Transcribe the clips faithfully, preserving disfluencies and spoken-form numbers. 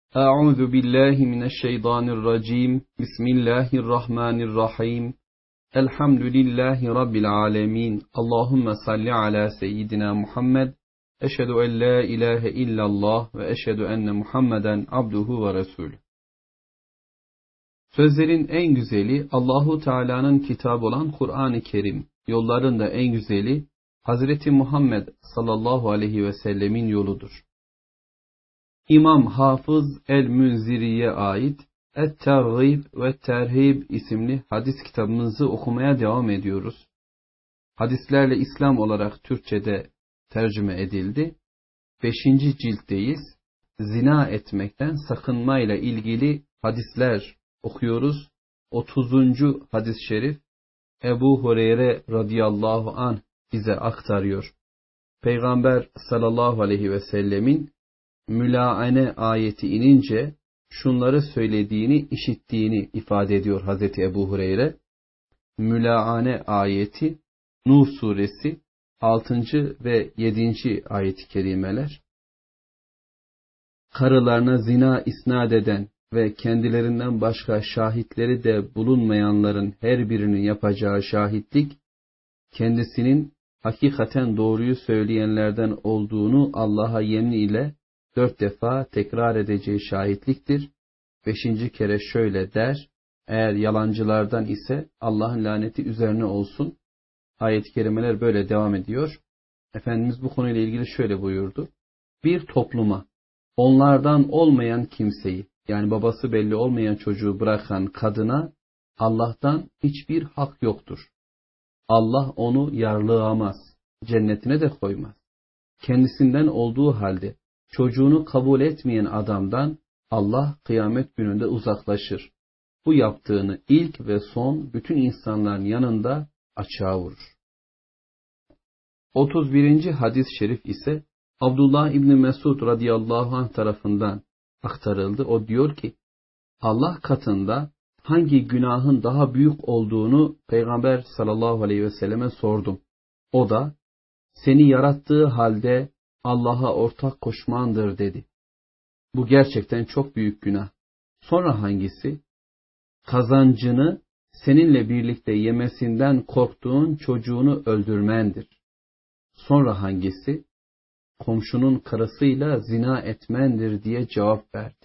Euzu billahi mineşşeytanirracim. Bismillahirrahmanirrahim. Elhamdülillahi rabbil alamin. Allahumme salli ala seyyidina Muhammed. Eşhedü en la ilahe illallah ve eşhedü enne Muhammeden abduhu ve resulü. Sözlerin en güzeli Allahu Teala'nın kitabı olan Kur'an-ı Kerim. Yolların da en güzeli Hazreti Muhammed sallallahu aleyhi ve sellemin yoludur. İmam Hafız el-Münziri'ye ait Et-Tergib ve Terhib isimli hadis kitabımızı okumaya devam ediyoruz. Hadislerle İslam olarak Türkçe'de tercüme edildi. Beşinci ciltteyiz. Zina etmekten sakınmayla ilgili hadisler okuyoruz. Otuzuncu hadis-i şerif Ebu Hureyre radıyallahu anh bize aktarıyor. Peygamber sallallahu aleyhi ve sellemin mülaane ayeti inince şunları söylediğini, işittiğini ifade ediyor Hazreti Ebu Hureyre. Mülaane ayeti Nuh suresi altıncı ve yedinci ayet-i kerimeler. Karılarına zina isnat eden ve kendilerinden başka şahitleri de bulunmayanların her birinin yapacağı şahitlik, kendisinin hakikaten doğruyu söyleyenlerden olduğunu Allah'a yemin ile dört defa tekrar edeceği şahitliktir. Beşinci kere şöyle der, eğer yalancılardan ise Allah'ın laneti üzerine olsun. Ayet-i kerimeler böyle devam ediyor. Efendimiz bu konuyla ilgili şöyle buyurdu. Bir topluma onlardan olmayan kimseyi, yani babası belli olmayan çocuğu bırakan kadına Allah'tan hiçbir hak yoktur. Allah onu yarlıgamaz, cennetine de koymaz. Kendisinden olduğu halde çocuğunu kabul etmeyen adamdan Allah kıyamet gününde uzaklaşır. Bu yaptığını ilk ve son bütün insanların yanında açığa vurur. otuz birinci hadis-i şerif ise Abdullah İbni Mesud radıyallahu anh tarafından aktarıldı. O diyor ki, Allah katında hangi günahın daha büyük olduğunu Peygamber sallallahu aleyhi ve selleme sordum. O da, seni yarattığı halde Allah'a ortak koşmandır dedi. Bu gerçekten çok büyük günah. Sonra hangisi? Kazancını seninle birlikte yemesinden korktuğun çocuğunu öldürmendir. Sonra hangisi? Komşunun karısıyla zina etmendir diye cevap verdi.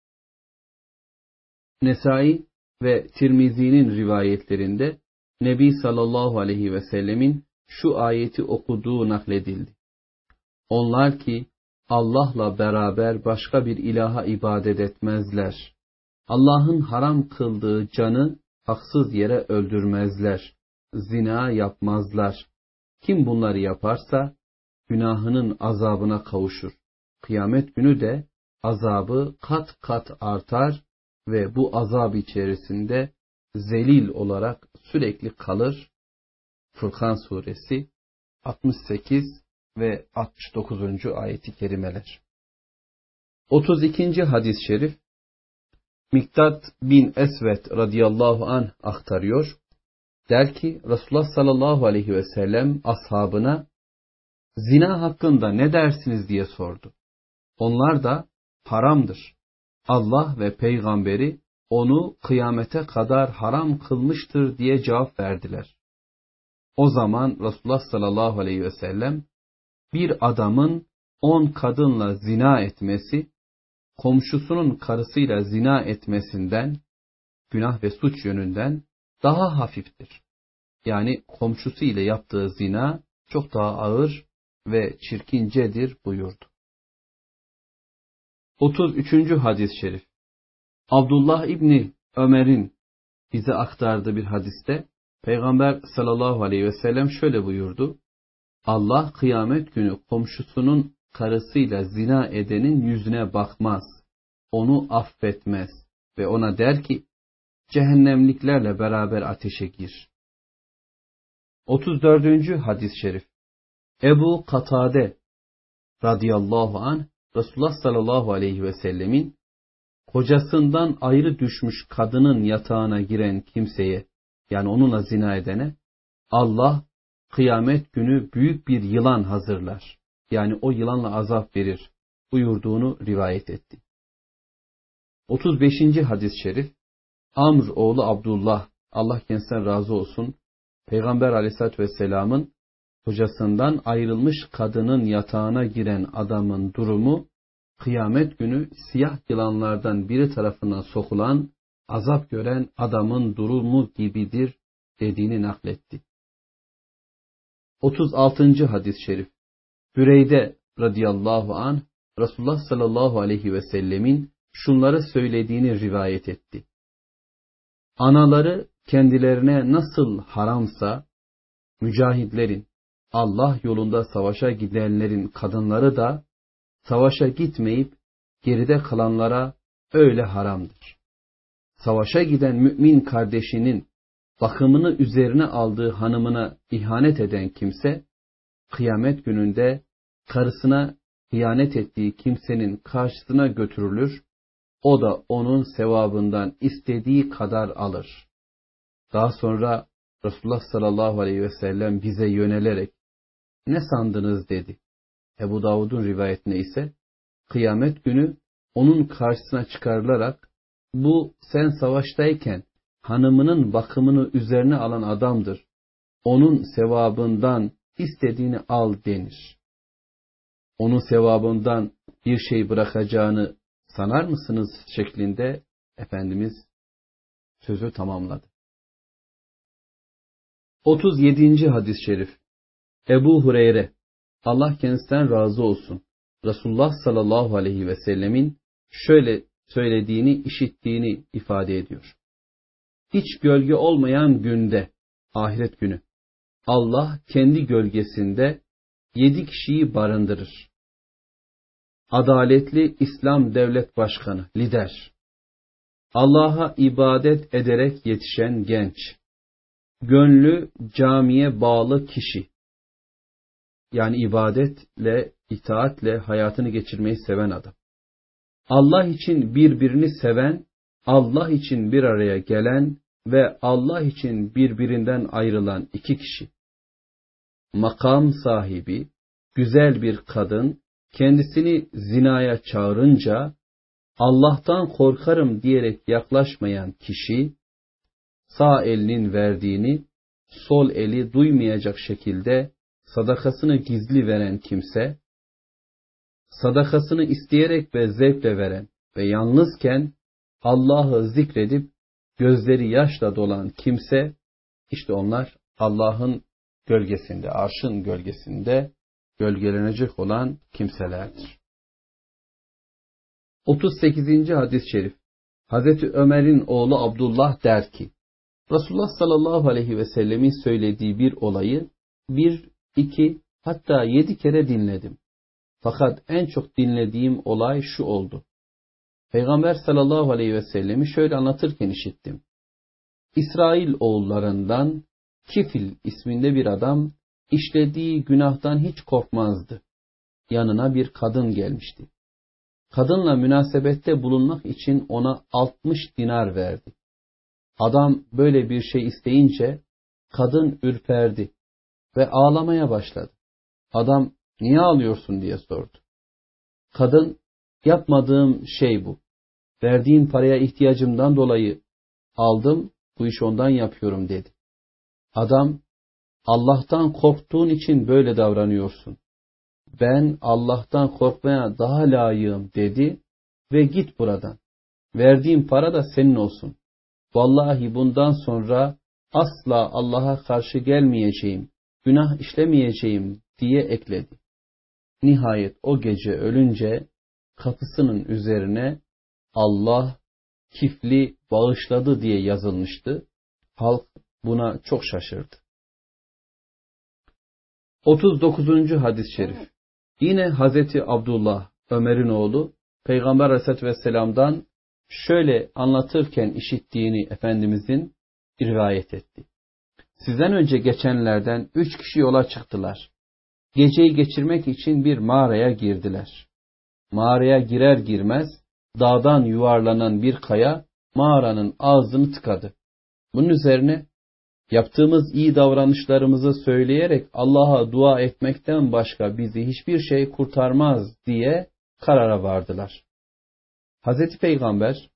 Nesai ve Tirmizi'nin rivayetlerinde Nebi sallallahu aleyhi ve sellemin şu ayeti okuduğu nakledildi. Onlar ki Allah'la beraber başka bir ilaha ibadet etmezler. Allah'ın haram kıldığı canı haksız yere öldürmezler. Zina yapmazlar. Kim bunları yaparsa günahının azabına kavuşur. Kıyamet günü de azabı kat kat artar ve bu azab içerisinde zelil olarak sürekli kalır. Furkan suresi altmış sekiz ve altmış dokuzuncu ayeti kerimeler. otuz ikinci hadis-i şerif Miktat bin Esvet radıyallahu anh aktarıyor. Der ki Resulullah sallallahu aleyhi ve sellem ashabına zina hakkında ne dersiniz diye sordu. Onlar da haramdır. Allah ve peygamberi onu kıyamete kadar haram kılmıştır diye cevap verdiler. O zaman Resulullah sallallahu aleyhi ve sellem bir adamın on kadınla zina etmesi, komşusunun karısıyla zina etmesinden, günah ve suç yönünden daha hafiftir. Yani komşusu ile yaptığı zina çok daha ağır ve çirkincedir buyurdu. otuz üçüncü hadis-i şerif Abdullah İbni Ömer'in bize aktardığı bir hadiste Peygamber sallallahu aleyhi ve sellem şöyle buyurdu. Allah kıyamet günü komşusunun karısıyla zina edenin yüzüne bakmaz, onu affetmez ve ona der ki, cehennemliklerle beraber ateşe gir. otuz dördüncü hadis-i şerif Ebu Katade radıyallahu anh, Resulullah sallallahu aleyhi ve sellemin, kocasından ayrı düşmüş kadının yatağına giren kimseye, yani onunla zina edene, Allah kıyamet günü büyük bir yılan hazırlar. Yani o yılanla azap verir buyurduğunu rivayet etti. otuz beşinci hadis-i şerif, Amr oğlu Abdullah, Allah kendisinden razı olsun, Peygamber Aleyhisselatü Vesselam'ın kocasından ayrılmış kadının yatağına giren adamın durumu, kıyamet günü siyah yılanlardan biri tarafından sokulan, azap gören adamın durumu gibidir dediğini nakletti. otuz altıncı hadis-i şerif, Hüreyde radıyallahu anh, Resulullah sallallahu aleyhi ve sellemin şunları söylediğini rivayet etti. Anaları kendilerine nasıl haramsa, mücahitlerin, Allah yolunda savaşa gidenlerin kadınları da, savaşa gitmeyip geride kalanlara öyle haramdır. Savaşa giden mümin kardeşinin bakımını üzerine aldığı hanımına ihanet eden kimse, kıyamet gününde karısına ihanet ettiği kimsenin karşısına götürülür, o da onun sevabından istediği kadar alır. Daha sonra Resulullah sallallahu aleyhi ve sellem bize yönelerek, ne sandınız dedi. Ebu Davud'un rivayetine ise, kıyamet günü onun karşısına çıkarılarak, bu sen savaştayken hanımının bakımını üzerine alan adamdır. Onun sevabından istediğini al denir. Onun sevabından bir şey bırakacağını sanar mısınız şeklinde Efendimiz sözü tamamladı. otuz yedinci hadis-i şerif, Ebu Hureyre, Allah kendisinden razı olsun, Resulullah sallallahu aleyhi ve sellemin şöyle söylediğini, işittiğini ifade ediyor. Hiç gölge olmayan günde, ahiret günü, Allah kendi gölgesinde yedi kişiyi barındırır. Adaletli İslam devlet başkanı, lider, Allah'a ibadet ederek yetişen genç, gönlü camiye bağlı kişi, yani ibadetle, itaatle hayatını geçirmeyi seven adam. Allah için birbirini seven, Allah için bir araya gelen ve Allah için birbirinden ayrılan iki kişi. Makam sahibi, güzel bir kadın, kendisini zinaya çağırınca, Allah'tan korkarım diyerek yaklaşmayan kişi, sağ elinin verdiğini, sol eli duymayacak şekilde sadakasını gizli veren kimse, sadakasını isteyerek ve zevkle veren ve yalnızken Allah'ı zikredip gözleri yaşla dolan kimse, işte onlar Allah'ın gölgesinde, arşın gölgesinde gölgelenecek olan kimselerdir. otuz sekizinci hadis-i şerif, Hazreti Ömer'in oğlu Abdullah der ki, Resulullah sallallahu aleyhi ve sellemin söylediği bir olayı bir, iki, hatta yedi kere dinledim. Fakat en çok dinlediğim olay şu oldu. Peygamber sallallahu aleyhi ve sellemi şöyle anlatırken işittim. İsrail oğullarından Kifil isminde bir adam işlediği günahtan hiç korkmazdı. Yanına bir kadın gelmişti. Kadınla münasebette bulunmak için ona altmış dinar verdi. Adam böyle bir şey isteyince kadın ürperdi ve ağlamaya başladı. Adam, niye ağlıyorsun diye sordu. Kadın, yapmadığım şey bu. Verdiğin paraya ihtiyacımdan dolayı aldım, bu işi ondan yapıyorum dedi. Adam, Allah'tan korktuğun için böyle davranıyorsun. Ben Allah'tan korkmaya daha layığım dedi ve git buradan. Verdiğim para da senin olsun. Vallahi bundan sonra asla Allah'a karşı gelmeyeceğim, günah işlemeyeceğim diye ekledi. Nihayet o gece ölünce kapısının üzerine Allah Kifli bağışladı diye yazılmıştı. Halk buna çok şaşırdı. otuz dokuzuncu hadis-i şerif. Yine Hazreti Abdullah, Ömer'in oğlu, Peygamber Aleyhisselatü Vesselam'dan şöyle anlatırken işittiğini Efendimizin rivayet etti. Sizden önce geçenlerden üç kişi yola çıktılar. Geceyi geçirmek için bir mağaraya girdiler. Mağaraya girer girmez dağdan yuvarlanan bir kaya mağaranın ağzını tıkadı. Bunun üzerine yaptığımız iyi davranışlarımızı söyleyerek Allah'a dua etmekten başka bizi hiçbir şey kurtarmaz diye karara vardılar. Hazreti Peygamber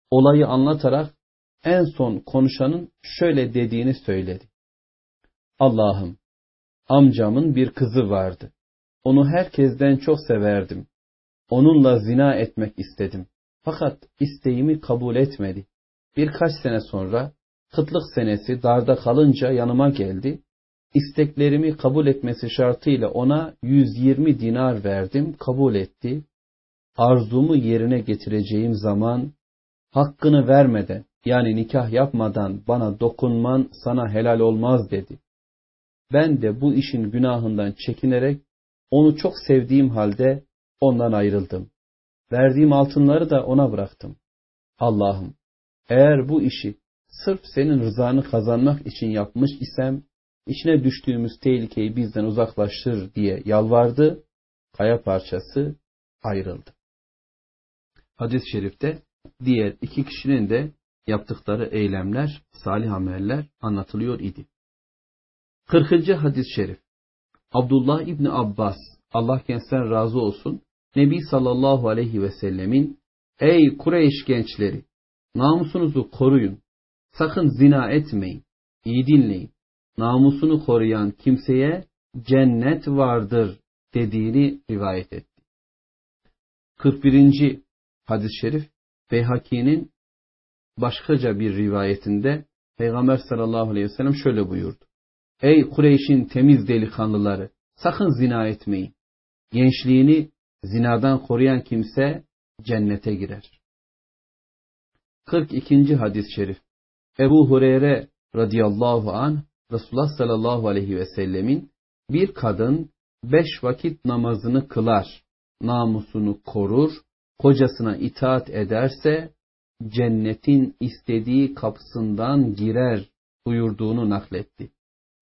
olayı anlatarak en son konuşanın şöyle dediğini söyledi. Allah'ım, amcamın bir kızı vardı. Onu herkesten çok severdim. Onunla zina etmek istedim. Fakat isteğimi kabul etmedi. Birkaç sene sonra kıtlık senesi darda kalınca yanıma geldi. İsteklerimi kabul etmesi şartıyla ona yüz yirmi dinar verdim, kabul etti. Arzumu yerine getireceğim zaman hakkını vermeden, yani nikah yapmadan bana dokunman sana helal olmaz dedi. Ben de bu işin günahından çekinerek onu çok sevdiğim halde ondan ayrıldım. Verdiğim altınları da ona bıraktım. Allah'ım, eğer bu işi sırf senin rızanı kazanmak için yapmış isem, içine düştüğümüz tehlikeyi bizden uzaklaştır diye yalvardı. Kaya parçası ayrıldı. Hadis-i şerifte diğer iki kişinin de yaptıkları eylemler, salih ameller anlatılıyor idi. kırkıncı hadis-i şerif. Abdullah İbni Abbas, Allah kendisinden razı olsun, Nebi sallallahu aleyhi ve sellemin, ey Kureyş gençleri, namusunuzu koruyun, sakın zina etmeyin, iyi dinleyin, namusunu koruyan kimseye cennet vardır dediğini rivayet etti. kırk birinci hadis-i şerif, Beyhaki'nin başkaca bir rivayetinde Peygamber sallallahu aleyhi ve sellem şöyle buyurdu. Ey Kureyş'in temiz delikanlıları, sakın zina etmeyin. Gençliğini zinadan koruyan kimse cennete girer. kırk ikinci hadis-i şerif. Ebu Hureyre radıyallahu anh, Resulullah sallallahu aleyhi ve sellemin, bir kadın beş vakit namazını kılar, namusunu korur, kocasına itaat ederse cennetin istediği kapısından girer buyurduğunu nakletti.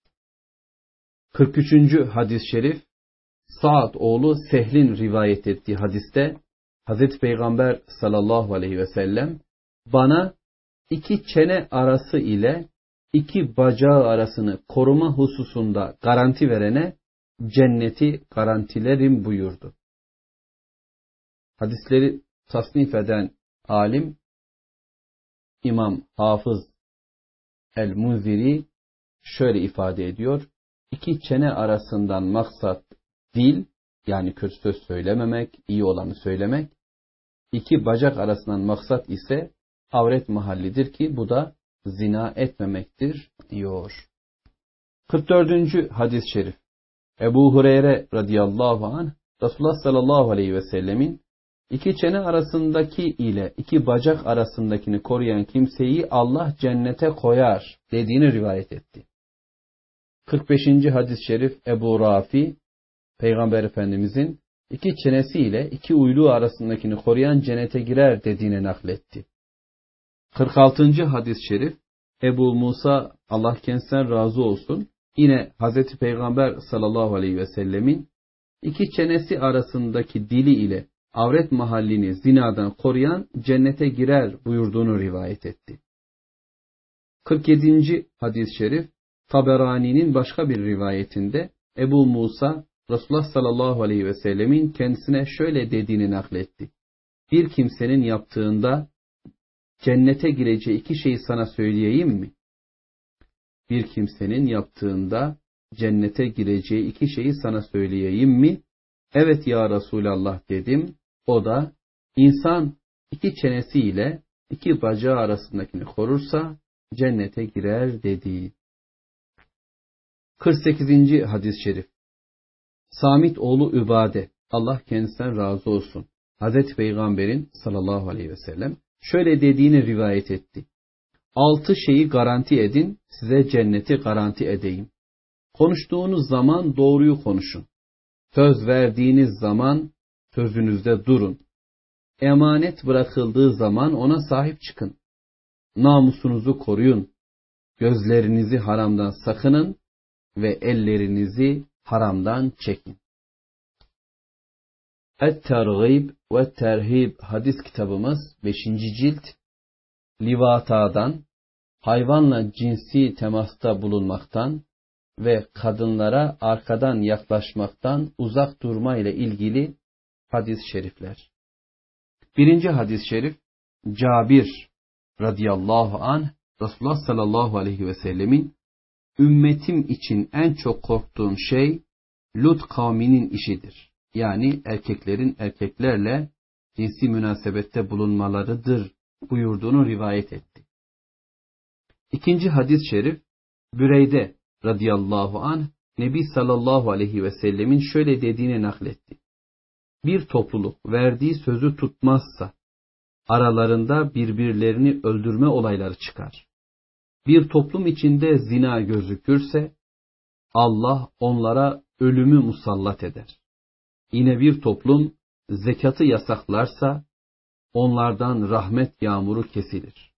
kırk üçüncü hadis-i şerif, Sa'd oğlu Sehl'in rivayet ettiği hadiste Hazreti Peygamber sallallahu aleyhi ve sellem bana iki çene arası ile iki bacağı arasını koruma hususunda garanti verene cenneti garantilerim buyurdu. Hadisleri tasnif eden alim İmam Hafız El-Munziri şöyle ifade ediyor. İki çene arasından maksat dil, yani kötü söz söylememek, iyi olanı söylemek. İki bacak arasından maksat ise avret mahallidir ki bu da zina etmemektir diyor. kırk dördüncü hadis-i şerif. Ebu Hureyre radıyallahu anh, Resulullah sallallahu aleyhi ve sellemin iki çene arasındaki ile iki bacak arasındakini koruyan kimseyi Allah cennete koyar dediğini rivayet etti. kırk beşinci hadis-i şerif Ebu Rafi, Peygamber Efendimizin iki çenesi ile iki uyluğu arasındakini koruyan cennete girer dediğini nakletti. kırk altıncı hadis-i şerif Ebu Musa, Allah kendisinden razı olsun, yine Hazreti Peygamber sallallahu aleyhi ve sellemin iki çenesi arasındaki dili ile avret mahallini zinadan koruyan cennete girer buyurduğunu rivayet etti. kırk yedinci hadis-i şerif Taberani'nin başka bir rivayetinde Ebu Musa, Resulullah sallallahu aleyhi ve sellemin kendisine şöyle dediğini nakletti. Bir kimsenin yaptığında cennete gireceği iki şeyi sana söyleyeyim mi? Bir kimsenin yaptığında cennete gireceği iki şeyi sana söyleyeyim mi? Evet ya Resulallah dedim. O da insan iki çenesiyle iki bacağı arasındakini korursa cennete girer dedi. kırk sekizinci hadis-i şerif. Samit oğlu Übade, Allah kendisinden razı olsun, Hazreti Peygamber'in sallallahu aleyhi ve sellem şöyle dediğini rivayet etti. Altı şeyi garanti edin, size cenneti garanti edeyim. Konuştuğunuz zaman doğruyu konuşun. Söz verdiğiniz zaman sözünüzde durun. Emanet bırakıldığı zaman ona sahip çıkın. Namusunuzu koruyun. Gözlerinizi haramdan sakının ve ellerinizi haramdan çekin. Et-Tergib ve Terhib hadis kitabımız beşinci cilt, livatadan, hayvanla cinsi temasta bulunmaktan ve kadınlara arkadan yaklaşmaktan uzak durma ile ilgili hadis-i şerifler. Birinci hadis-i şerif, Cabir radıyallahu anh Resulullah sallallahu aleyhi ve sellemin ümmetim için en çok korktuğum şey Lut kavminin işidir. Yani erkeklerin erkeklerle cinsi münasebette bulunmalarıdır buyurduğunu rivayet etti. İkinci hadis-i şerif Büreyde radıyallahu anh Nebi sallallahu aleyhi ve sellemin şöyle dediğini nakletti. Bir topluluk verdiği sözü tutmazsa aralarında birbirlerini öldürme olayları çıkar. Bir toplum içinde zina gözükürse Allah onlara ölümü musallat eder. Yine bir toplum zekatı yasaklarsa onlardan rahmet yağmuru kesilir.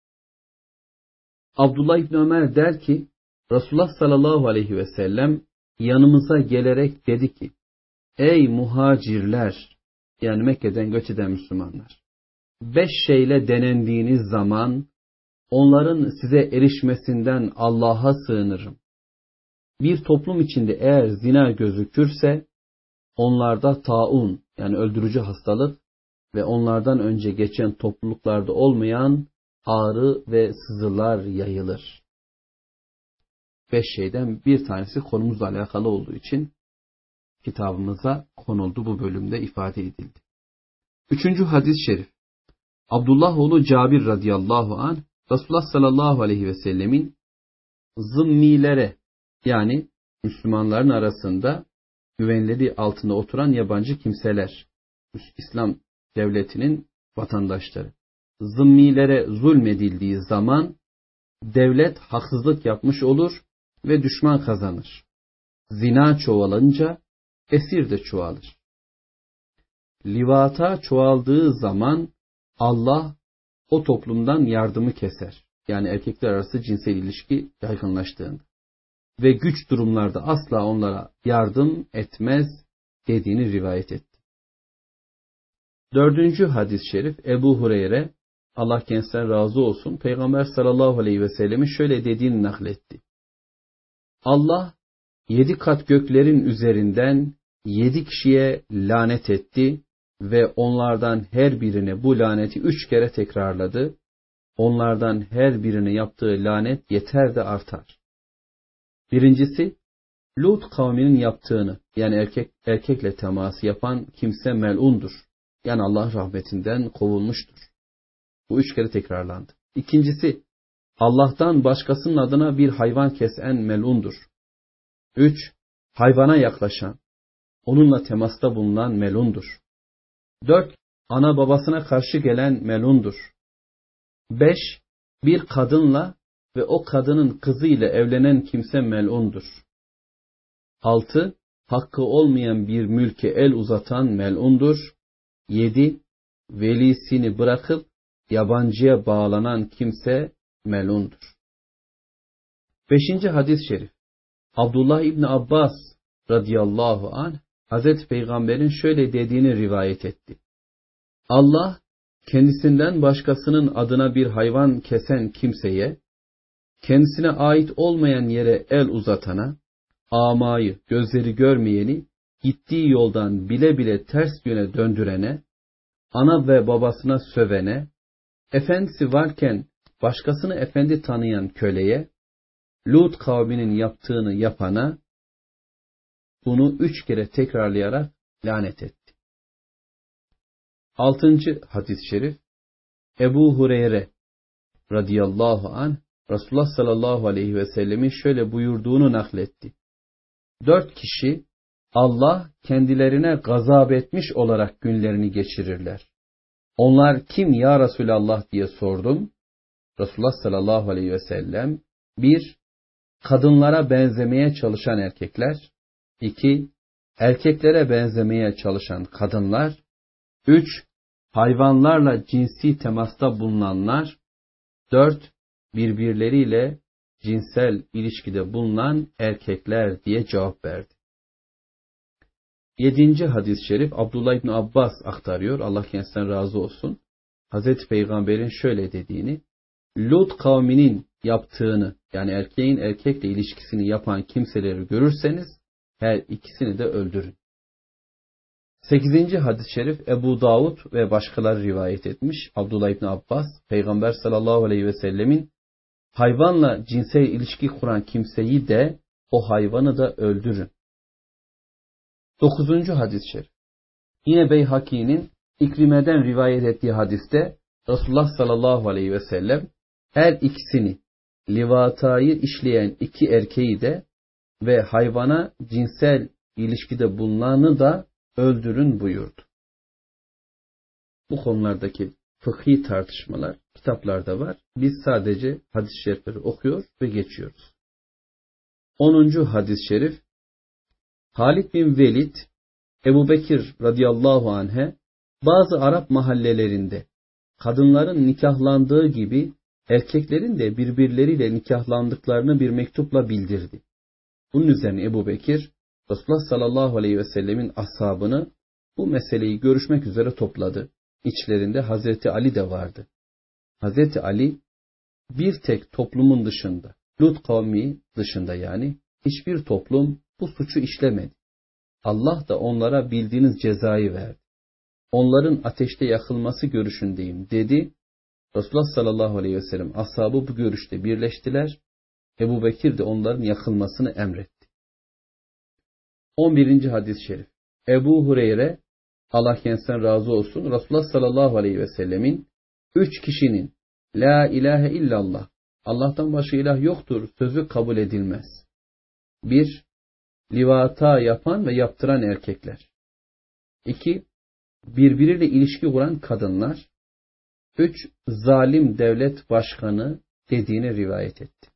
Abdullah İbni Ömer der ki Resulullah sallallahu aleyhi ve sellem yanımıza gelerek dedi ki ey muhacirler, yani Mekke'den göç eden Müslümanlar, beş şeyle denendiğiniz zaman onların size erişmesinden Allah'a sığınırım. Bir toplum içinde eğer zina gözükürse onlarda taun, yani öldürücü hastalık ve onlardan önce geçen topluluklarda olmayan ağrı ve sızılar yayılır. Beş şeyden bir tanesi konumuzla alakalı olduğu için kitabımıza konuldu, bu bölümde ifade edildi. Üçüncü hadis-i şerif Abdullah oğlu Cabir radıyallahu anh Resulullah sallallahu aleyhi ve sellemin zımmilere, yani Müslümanların arasında güvenleri altında oturan yabancı kimseler, İslam devletinin vatandaşları, zımmilere zulmedildiği zaman devlet haksızlık yapmış olur ve düşman kazanır. Zina çoğalınca esir de çoğalır. Livata çoğaldığı zaman Allah o toplumdan yardımı keser. Yani erkekler arası cinsel ilişki yaygınlaştığında. Ve güç durumlarda asla onlara yardım etmez dediğini rivayet etti. Dördüncü hadis-i şerif Ebu Hureyre, Allah kendisinden razı olsun, Peygamber sallallahu aleyhi ve sellemin şöyle dediğini nakletti. Allah yedi kat göklerin üzerinden yedi kişiye lanet etti ve onlardan her birine bu laneti üç kere tekrarladı. Onlardan her birine yaptığı lanet yeter de artar. Birincisi, Lut kavminin yaptığını, yani erkek erkekle teması yapan kimse mel'undur. Yani Allah rahmetinden kovulmuştur. Bu üç kere tekrarlandı. İkincisi, Allah'tan başkasının adına bir hayvan kesen mel'undur. Üç, hayvana yaklaşan, onunla temasta bulunan mel'undur. Dört, ana babasına karşı gelen mel'undur. Beş, bir kadınla ve o kadının kızıyla evlenen kimse mel'undur. Altı, hakkı olmayan bir mülke el uzatan mel'undur. Yedi, velisini bırakıp yabancıya bağlanan kimse mel'undur. Beşinci hadis-i şerif Abdullah İbni Abbas radıyallahu anh Hazreti Peygamber'in şöyle dediğini rivayet etti. Allah kendisinden başkasının adına bir hayvan kesen kimseye, kendisine ait olmayan yere el uzatana, amayı, gözleri görmeyeni, gittiği yoldan bile bile ters yöne döndürene, ana ve babasına sövene, efendisi varken başkasını efendi tanıyan köleye, Lut kavminin yaptığını yapana, bunu üç kere tekrarlayarak lanet etti. Altıncı hadis-i şerif Ebu Hureyre radıyallahu anh Resulullah sallallahu aleyhi ve sellemin şöyle buyurduğunu nakletti. Dört kişi Allah kendilerine gazap etmiş olarak günlerini geçirirler. Onlar kim ya Resulallah diye sordum. Resulullah sallallahu aleyhi ve sellem bir, kadınlara benzemeye çalışan erkekler. iki, erkeklere benzemeye çalışan kadınlar. üç, hayvanlarla cinsi temasta bulunanlar. dört, birbirleriyle cinsel ilişkide bulunan erkekler diye cevap verdi. Yedinci hadis-i şerif Abdullah İbni Abbas aktarıyor. Allah kendisinden razı olsun. Hazreti Peygamber'in şöyle dediğini, Lut kavminin yaptığını, yani erkeğin erkekle ilişkisini yapan kimseleri görürseniz her ikisini de öldürün. sekizinci hadis-i şerif Ebu Davud ve başkaları rivayet etmiş. Abdullah İbni Abbas, Peygamber sallallahu aleyhi ve sellemin hayvanla cinsel ilişki kuran kimseyi de o hayvanı da öldürün. dokuzuncu hadis-i şerif yine Beyhaki'nin İkrime'den rivayet ettiği hadiste Resulullah sallallahu aleyhi ve sellem her ikisini, livatayı işleyen iki erkeği de ve hayvana cinsel ilişkide bulunanı da öldürün buyurdu. Bu konulardaki fıkhi tartışmalar kitaplarda var. Biz sadece hadis-i şerifleri okuyor ve geçiyoruz. onuncu hadis-i şerif Halid bin Velid Ebu Bekir radıyallahu anh'e bazı Arap mahallelerinde kadınların nikahlandığı gibi erkeklerin de birbirleriyle nikahlandıklarını bir mektupla bildirdi. Bunun üzerine Ebu Bekir Resulullah sallallahu aleyhi ve sellemin ashabını bu meseleyi görüşmek üzere topladı. İçlerinde Hazreti Ali de vardı. Hazreti Ali bir tek toplumun dışında, Lut kavmi dışında yani hiçbir toplum bu suçu işlemedi. Allah da onlara bildiğiniz cezayı verdi. Onların ateşte yakılması görüşündeyim dedi. Resulullah sallallahu aleyhi ve sellem ashabı bu görüşte birleştiler. Ebu Bekir de onların yakılmasını emretti. on birinci hadis-i şerif Ebu Hureyre Allah kendisinden razı olsun Resulullah sallallahu aleyhi ve sellemin üç kişinin La ilahe illallah Allah'tan başka ilah yoktur sözü kabul edilmez. bir Livata yapan ve yaptıran erkekler. iki Birbiriyle ilişki kuran kadınlar. üç Zalim devlet başkanı dediğini rivayet etti.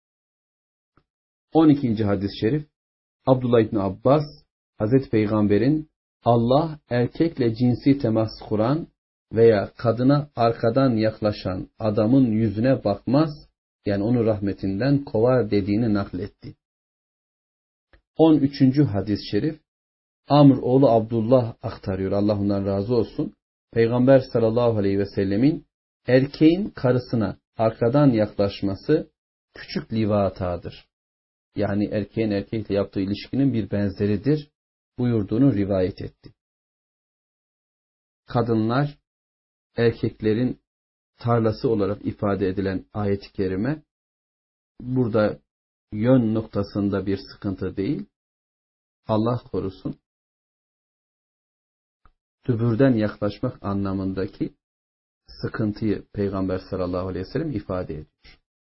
on ikinci hadis-i şerif Abdullah İbni Abbas Hazreti Peygamber'in Allah erkekle cinsi temas kuran veya kadına arkadan yaklaşan adamın yüzüne bakmaz, yani onu rahmetinden kovar dediğini nakletti. on üçüncü hadis-i şerif Amr oğlu Abdullah aktarıyor. Allah ondan razı olsun. Peygamber sallallahu aleyhi ve sellemin erkeğin karısına arkadan yaklaşması küçük livatadır. Yani erkeğin erkekle yaptığı ilişkinin bir benzeridir buyurduğunu rivayet etti. Kadınlar erkeklerin tarlası olarak ifade edilen ayet-i kerime burada yön noktasında bir sıkıntı değil. Allah korusun. Dübürden yaklaşmak anlamındaki sıkıntıyı Peygamber sallallahu aleyhi ve sellem ifade ediyor.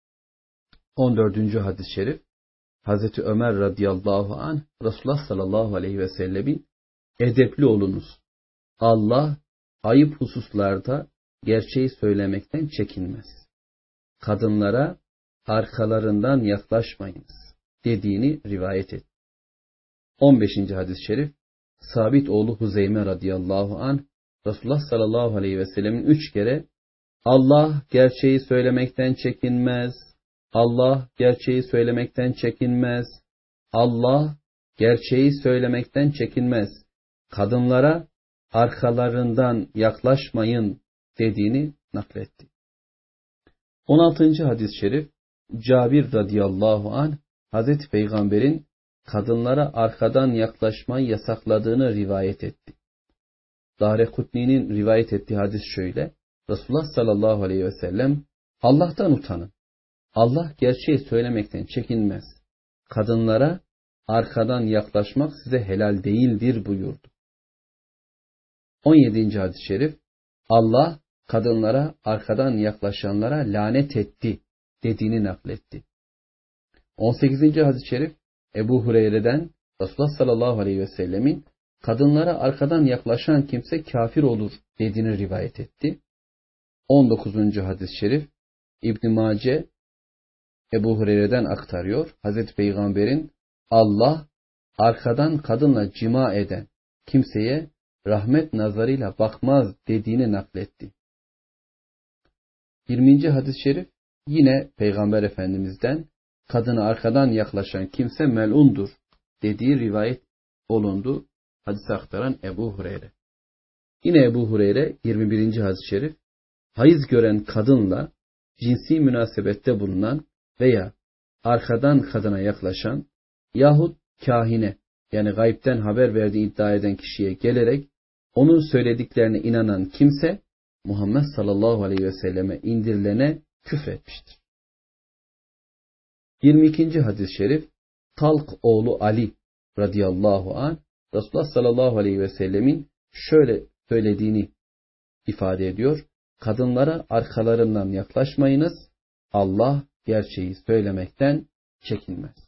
on dördüncü hadis-i şerif Hazreti Ömer radıyallahu anh Resulullah sallallahu aleyhi ve sellemin edepli olunuz. Allah ayıp hususlarda gerçeği söylemekten çekinmez. Kadınlara arkalarından yaklaşmayınız dediğini rivayet etti. on beşinci hadis-i şerif Sabit oğlu Huzeyme radıyallahu anh Resulullah sallallahu aleyhi ve sellemin üç kere Allah gerçeği söylemekten çekinmez, Allah gerçeği söylemekten çekinmez, Allah gerçeği söylemekten çekinmez, kadınlara arkalarından yaklaşmayın dediğini nakletti. on altıncı hadis-i şerif Cabir radıyallahu anh Hazreti Peygamber'in kadınlara arkadan yaklaşmayı yasakladığını rivayet etti. Darekutni'nin rivayet ettiği hadis şöyle. Resulullah sallallahu aleyhi ve sellem Allah'tan utanın. Allah gerçeği söylemekten çekinmez. Kadınlara arkadan yaklaşmak size helal değildir buyurdu. on yedinci hadis-i şerif Allah kadınlara arkadan yaklaşanlara lanet etti dediğini nakletti. on sekizinci hadis-i şerif Ebu Hureyre'den Resulullah sallallahu aleyhi ve sellemin kadınlara arkadan yaklaşan kimse kafir olur dediğini rivayet etti. on dokuzuncu hadis-i şerif İbn Mace Ebu Hureyre'den aktarıyor. Hazreti Peygamber'in Allah arkadan kadınla cima eden kimseye rahmet nazarıyla bakmaz dediğini nakletti. yirminci hadis-i şerif yine Peygamber Efendimiz'den kadına arkadan yaklaşan kimse melundur dediği rivayet olundu. Hadisi aktaran Ebu Hureyre. Yine Ebu Hureyre yirmi birinci hadis-i şerif hayız gören kadınla cinsi münasebette bulunan veya arkadan kadına yaklaşan yahut kahine yani gaybden haber verdiği iddia eden kişiye gelerek onun söylediklerine inanan kimse Muhammed sallallahu aleyhi ve selleme indirilene küfretmiştir. yirmi ikinci hadis-i şerif, Talk oğlu Ali radıyallahu anh Resulullah sallallahu aleyhi ve sellemin şöyle söylediğini ifade ediyor. Kadınlara arkalarından yaklaşmayınız. Allah gerçeği söylemekten çekinmez.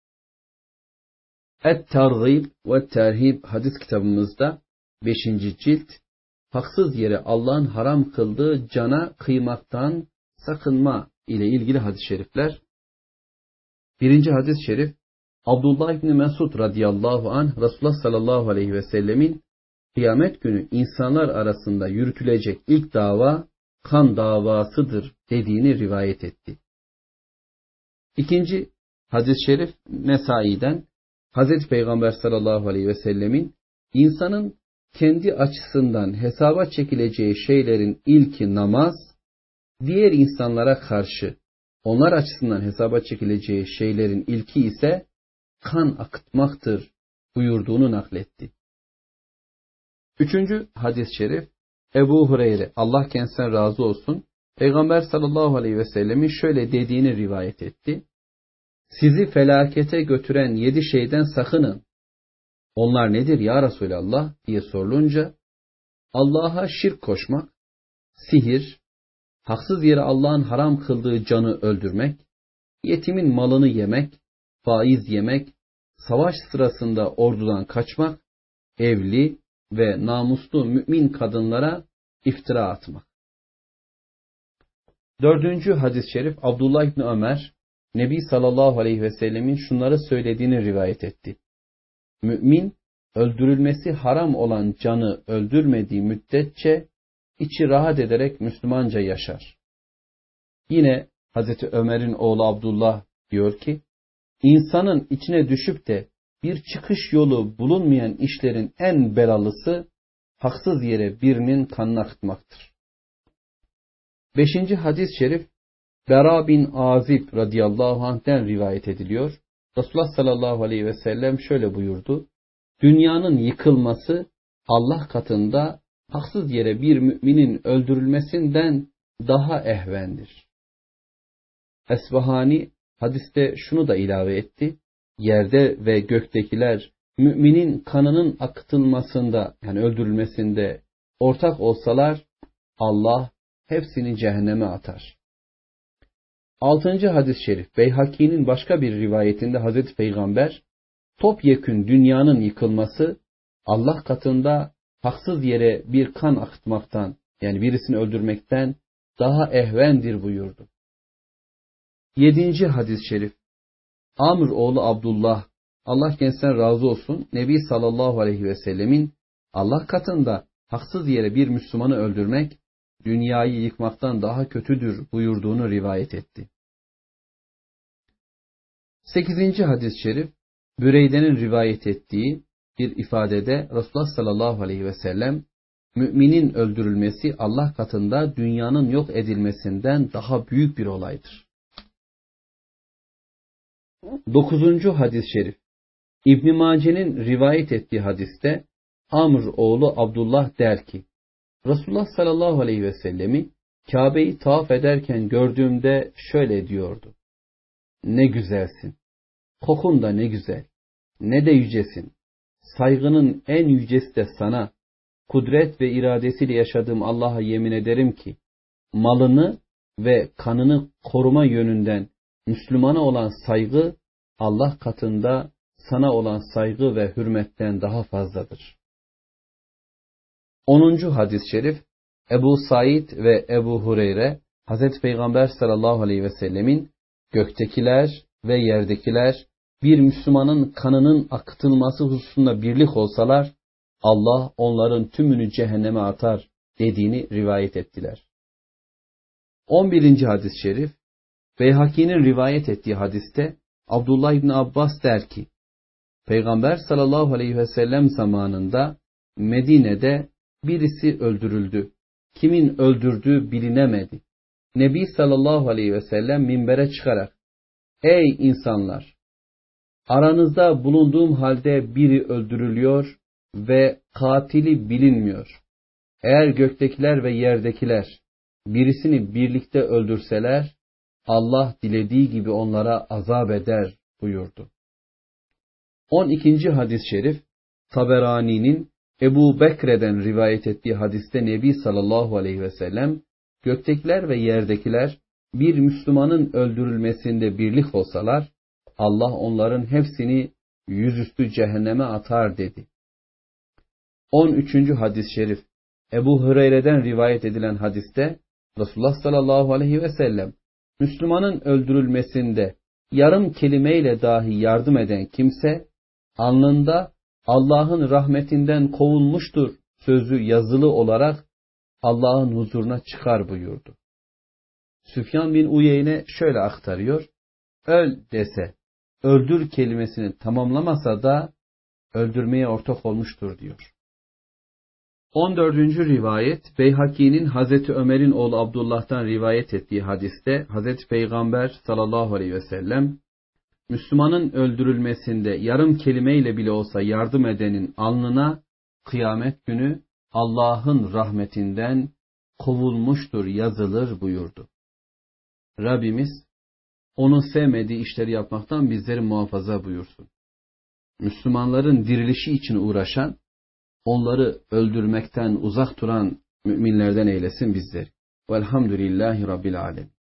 Et-Targib ve Terhib hadis kitabımızda beşinci cilt, haksız yere Allah'ın haram kıldığı cana kıymaktan sakınma ile ilgili hadis-i şerifler. Birinci hadis-i şerif, Abdullah İbni Mesud radıyallahu anh Resulullah sallallahu aleyhi ve sellemin kıyamet günü insanlar arasında yürütülecek ilk dava kan davasıdır dediğini rivayet etti. İkinci hadis-i şerif Nesai'den Hazreti Peygamber sallallahu aleyhi ve sellemin insanın kendi açısından hesaba çekileceği şeylerin ilki namaz, diğer insanlara karşı onlar açısından hesaba çekileceği şeylerin ilki ise kan akıtmaktır buyurduğunu nakletti. Üçüncü hadis-i şerif Ebu Hureyre, Allah kendisinden razı olsun, Peygamber sallallahu aleyhi ve sellemin şöyle dediğini rivayet etti. Sizi felakete götüren yedi şeyden sakının. Onlar nedir ya Resulallah diye sorulunca, Allah'a şirk koşmak, sihir, haksız yere Allah'ın haram kıldığı canı öldürmek, yetimin malını yemek, faiz yemek, savaş sırasında ordudan kaçmak, evli ve namuslu mümin kadınlara iftira atmak. Dördüncü hadis-i şerif Abdullah İbni Ömer, Nebi sallallahu aleyhi ve sellemin şunları söylediğini rivayet etti. Mümin, öldürülmesi haram olan canı öldürmediği müddetçe içi rahat ederek Müslümanca yaşar. Yine Hazreti Ömer'in oğlu Abdullah diyor ki, insanın içine düşüp de bir çıkış yolu bulunmayan işlerin en belalısı haksız yere birinin kanını akıtmaktır. Beşinci hadis-i şerif Bera bin Azib radıyallahu anh'ten rivayet ediliyor. Resulullah sallallahu aleyhi ve sellem şöyle buyurdu. Dünyanın yıkılması Allah katında haksız yere bir müminin öldürülmesinden daha ehvendir. Esbahani hadiste şunu da ilave etti. Yerde ve göktekiler müminin kanının akıtılmasında, yani öldürülmesinde ortak olsalar Allah hepsini cehenneme atar. Altıncı hadis-i şerif Beyhaki'nin başka bir rivayetinde Hazreti Peygamber, topyekün dünyanın yıkılması Allah katında haksız yere bir kan akıtmaktan, yani birisini öldürmekten daha ehvendir buyurdu. Yedinci hadis-i şerif Amr oğlu Abdullah, Allah kendisinden razı olsun, Nebi sallallahu aleyhi ve sellemin Allah katında haksız yere bir Müslümanı öldürmek, dünyayı yıkmaktan daha kötüdür buyurduğunu rivayet etti. Sekizinci hadis-i şerif Büreyde'nin rivayet ettiği bir ifadede Resulullah sallallahu aleyhi ve sellem, müminin öldürülmesi Allah katında dünyanın yok edilmesinden daha büyük bir olaydır. Dokuzuncu hadis-i şerif İbn-i Mace'nin rivayet ettiği hadiste Amr oğlu Abdullah der ki, Resulullah sallallahu aleyhi ve sellemi Kabe'yi tavaf ederken gördüğümde şöyle diyordu. Ne güzelsin, kokun da ne güzel, ne de yücesin. Saygının en yücesi de sana, kudret ve iradesiyle yaşadığım Allah'a yemin ederim ki, malını ve kanını koruma yönünden Müslümana olan saygı, Allah katında sana olan saygı ve hürmetten daha fazladır. onuncu hadis-i şerif Ebu Said ve Ebu Hureyre, Hazreti Peygamber sallallahu aleyhi ve sellemin göktekiler ve yerdekiler bir Müslümanın kanının akıtılması hususunda birlik olsalar, Allah onların tümünü cehenneme atar dediğini rivayet ettiler. on birinci hadis-i şerif Beyhaki'nin rivayet ettiği hadiste Abdullah İbni Abbas der ki, Peygamber sallallahu aleyhi ve sellem zamanında Medine'de birisi öldürüldü. Kimin öldürdüğü bilinemedi. Nebi sallallahu aleyhi ve sellem minbere çıkarak, ey insanlar! Aranızda bulunduğum halde biri öldürülüyor ve katili bilinmiyor. Eğer göktekiler ve yerdekiler birisini birlikte öldürseler, Allah dilediği gibi onlara azap eder buyurdu. on ikinci hadis-i şerif, Taberani'nin Ebu Bekre'den rivayet ettiği hadiste Nebi sallallahu aleyhi ve sellem, göktekiler ve yerdekiler bir Müslümanın öldürülmesinde birlik olsalar, Allah onların hepsini yüzüstü cehenneme atar dedi. on üçüncü hadis-i şerif, Ebu Hureyre'den rivayet edilen hadiste, Resulullah sallallahu aleyhi ve sellem, Müslümanın öldürülmesinde yarım kelimeyle dahi yardım eden kimse, alnında Allah'ın rahmetinden kovulmuştur sözü yazılı olarak Allah'ın huzuruna çıkar buyurdu. Süfyan bin Uyeyne şöyle aktarıyor, öl dese, öldür kelimesini tamamlamasa da öldürmeye ortak olmuştur diyor. on dördüncü rivayet, Beyhaki'nin Hazreti Ömer'in oğlu Abdullah'tan rivayet ettiği hadiste, Hazreti Peygamber sallallahu aleyhi ve sellem, Müslümanın öldürülmesinde yarım kelimeyle bile olsa yardım edenin alnına kıyamet günü Allah'ın rahmetinden kovulmuştur yazılır buyurdu. Rabbimiz onun sevmediği işleri yapmaktan bizleri muhafaza buyursun. Müslümanların dirilişi için uğraşan, onları öldürmekten uzak duran müminlerden eylesin bizleri. Velhamdülillahi Rabbil Alemin.